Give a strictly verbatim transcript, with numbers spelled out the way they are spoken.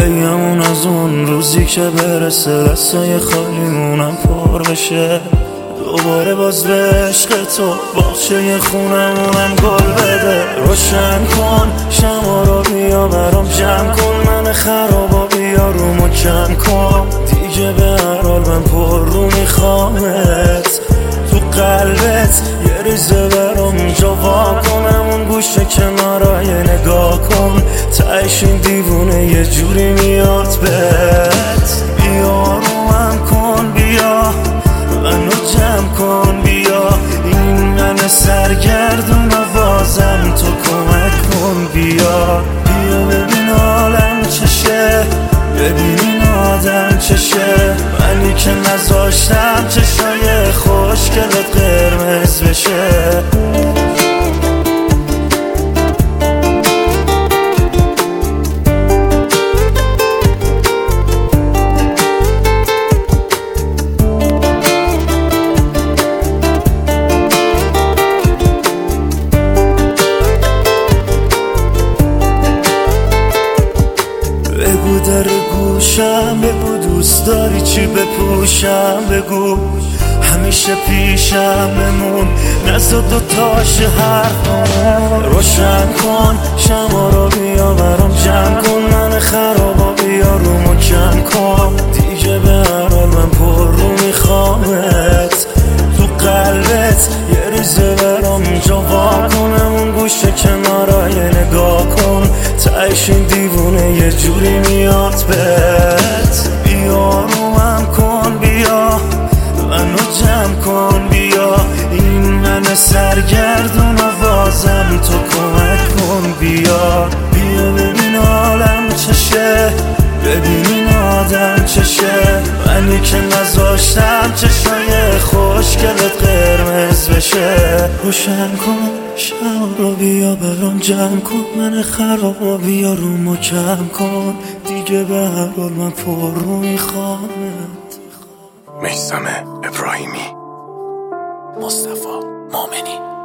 بگمون از اون روزی که برسه دستای خالیمونم پر بشه، دوباره باز به عشق تو باغچه خونمونم گل بده. روشن کن شما رو بیا برام جمع کن، من خرابا بیا رومو کم کن، دیگه به هر حال من پر رو میخوامت. تو قلبت یه ریزه برام جا وا کنم، اون گوشه کنارای نگاه کن، تهش این دیوونه یه جوری میاد بهت. بیا روم کن بیا منو جمع کن، بیا این من سرگردون آوازم تو کمک کن. بیا بیا ببین حالم چشه، ببین این آدم چشه، منی که نذاشتم چشای خوشگلت قرمز بشه. بگو در گوشم، بگو دوست داری چی بپوشم، بگو همیشه پیشم بمون، نزد دوتاش حرفم. روشن کن شما رو بیا برام جمع کن، من خرابا بیا رومو کم کن، دیگه به هر حال من پر رو میخوامت. تو قلبت یه ریزه برام جا وا کنم، اون گوشه کنارای نگاه کن، تهش این دیوونه یه جوری میاد بهت. بیا روم کن بیا منو جمع کن، بیا این من سرگردون آوازم تو کمک کن. بیا بیا ببین حالم چشه، ببین این آدم چشه، منی که نذاشتم چشای خوشگلت قرمز بشه. روشن کن شما رو بیا برام جمع کن، من خرابا بیا رومو کم کن، دیگه به هر حال من پر رو میخوامت. میثم ابراهیمی، مصطفی مؤمنی.